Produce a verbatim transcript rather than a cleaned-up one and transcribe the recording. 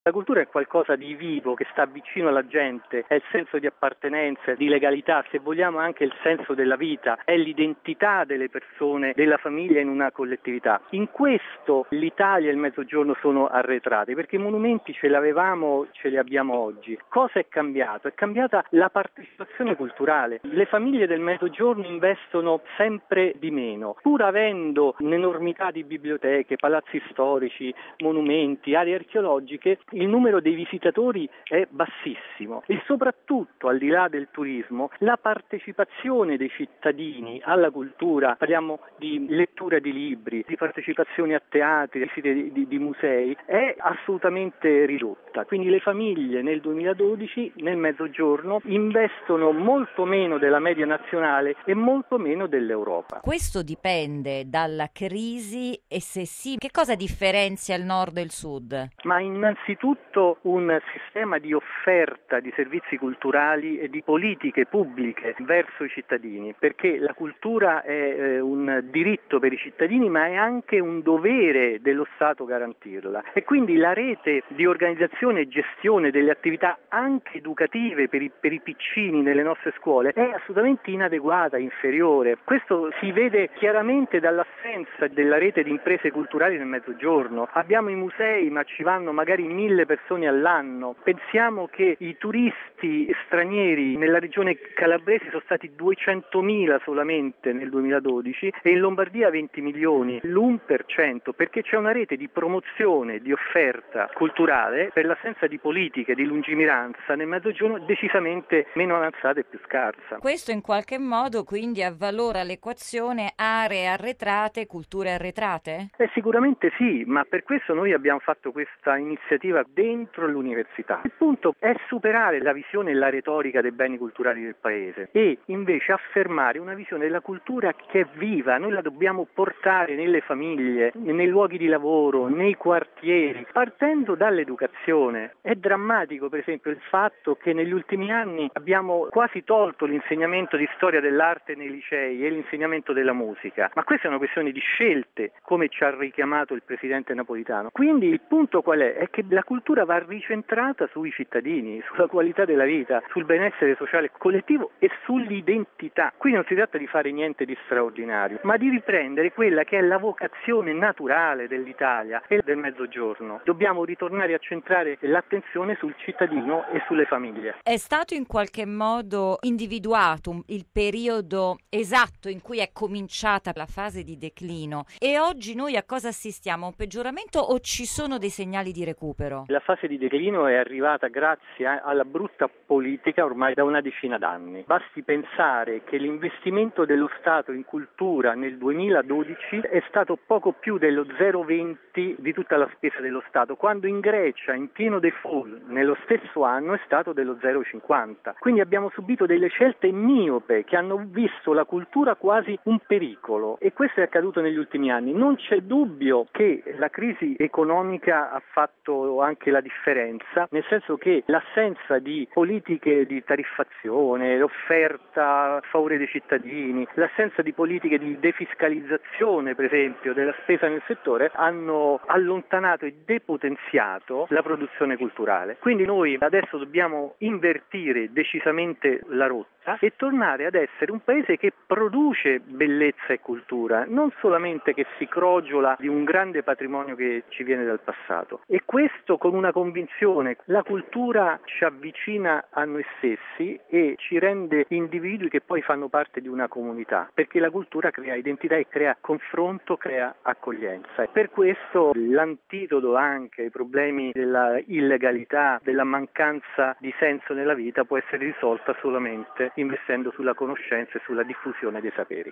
La cultura è qualcosa di vivo, che sta vicino alla gente, è il senso di appartenenza, di legalità, se vogliamo anche il senso della vita, è l'identità delle persone, della famiglia in una collettività. In questo l'Italia e il Mezzogiorno sono arretrati, perché i monumenti ce li avevamo, ce li abbiamo oggi. Cosa è cambiato? È cambiata la partecipazione culturale. Le famiglie del Mezzogiorno investono sempre di meno, pur avendo un'enormità di biblioteche, palazzi storici, monumenti, aree archeologiche. Il numero dei visitatori è bassissimo e soprattutto, al di là del turismo, la partecipazione dei cittadini alla cultura, parliamo di lettura di libri, di partecipazioni a teatri, visite di, di, di musei, è assolutamente ridotta. Quindi le famiglie nel duemiladodici nel Mezzogiorno investono molto meno della media nazionale e molto meno dell'Europa. Questo dipende dalla crisi e se sì, che cosa differenzia il nord e il sud? Ma innanzitutto Innanzitutto un sistema di offerta di servizi culturali e di politiche pubbliche verso i cittadini, perché la cultura è eh, un diritto per i cittadini, ma è anche un dovere dello Stato garantirla. E quindi la rete di organizzazione e gestione delle attività anche educative per i, per i piccini nelle nostre scuole è assolutamente inadeguata, inferiore. Questo si vede chiaramente dall'assenza della rete di imprese culturali nel Mezzogiorno. Abbiamo i musei, ma ci vanno magari mille persone all'anno. Pensiamo che i turisti stranieri nella regione calabrese sono stati duecentomila solamente nel duemiladodici e in Lombardia venti milioni, l'uno per cento, perché c'è una rete di promozione, di offerta culturale per l'assenza di politiche di lungimiranza nel Mezzogiorno decisamente meno avanzata e più scarsa. Questo in qualche modo quindi avvalora l'equazione aree arretrate, culture arretrate? Eh, sicuramente sì, ma per questo noi abbiamo fatto questa iniziativa dentro l'università. Il punto è superare la visione e la retorica dei beni culturali del paese e invece affermare una visione della cultura che è viva. Noi la dobbiamo portare nelle famiglie, nei luoghi di lavoro, nei quartieri, partendo dall'educazione. È drammatico per esempio il fatto che negli ultimi anni abbiamo quasi tolto l'insegnamento di storia dell'arte nei licei e l'insegnamento della musica, ma questa è una questione di scelte, come ci ha richiamato il presidente Napolitano. Quindi il punto qual è? È che la cultura va ricentrata sui cittadini, sulla qualità della vita, sul benessere sociale collettivo e sull'identità. Qui non si tratta di fare niente di straordinario, ma di riprendere quella che è la vocazione naturale dell'Italia e del Mezzogiorno. Dobbiamo ritornare a centrare l'attenzione sul cittadino e sulle famiglie. È stato in qualche modo individuato il periodo esatto in cui è cominciata la fase di declino e oggi noi a cosa assistiamo? A un peggioramento o ci sono dei segnali di recupero? La fase di declino è arrivata grazie alla brutta politica ormai da una decina d'anni. Basti pensare che l'investimento dello Stato in cultura nel duemiladodici è stato poco più dello zero virgola venti di tutta la spesa dello Stato, quando in Grecia, in pieno default, nello stesso anno è stato dello zero virgola cinquanta. Quindi abbiamo subito delle scelte miope che hanno visto la cultura quasi un pericolo e questo è accaduto negli ultimi anni. Non c'è dubbio che la crisi economica ha fatto anche la differenza, nel senso che l'assenza di politiche di tariffazione, l'offerta a favore dei cittadini, l'assenza di politiche di defiscalizzazione, per esempio, della spesa nel settore, hanno allontanato e depotenziato la produzione culturale. Quindi noi adesso dobbiamo invertire decisamente la rotta e tornare ad essere un paese che produce bellezza e cultura, non solamente che si crogiola di un grande patrimonio che ci viene dal passato. E questo con una convinzione: la cultura ci avvicina a noi stessi e ci rende individui che poi fanno parte di una comunità, perché la cultura crea identità e crea confronto, crea accoglienza. E per questo l'antidoto anche ai problemi della illegalità, della mancanza di senso nella vita può essere risolta solamente investendo sulla conoscenza e sulla diffusione dei saperi.